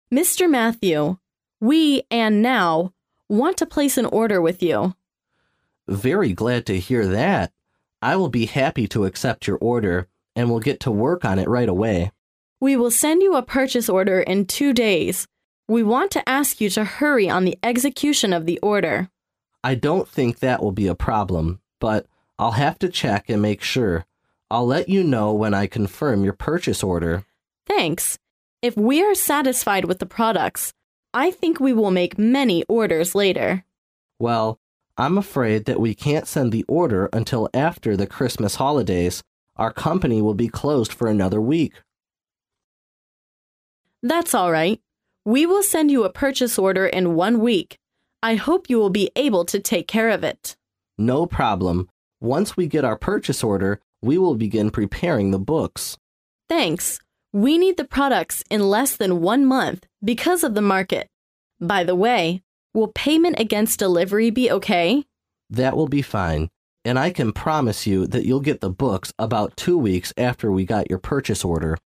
Mr. Matthew, we, and now, want to place an order with you. Very glad to hear that. I will be happy to accept your order, and we'll get to work on it right away. We will send you a purchase order in 2 days. We want to ask you to hurry on the execution of the order. I don't think that will be a problem, but I'll have to check and make sure. I'll let you know when I confirm your purchase order. Thanks. If we are satisfied with the products, I think we will make many orders later. Well, I'm afraid that we can't send the order until after the Christmas holidays. Our company will be closed for another week. That's all right. We will send you a purchase order in 1 week. I hope you will be able to take care of it. No problem. Once we get our purchase order, we will begin preparing the books. Thanks. We need the products in less than 1 month because of the market. By the way, will payment against delivery be okay? That will be fine, and I can promise you that you'll get the books about 2 weeks after we got your purchase order.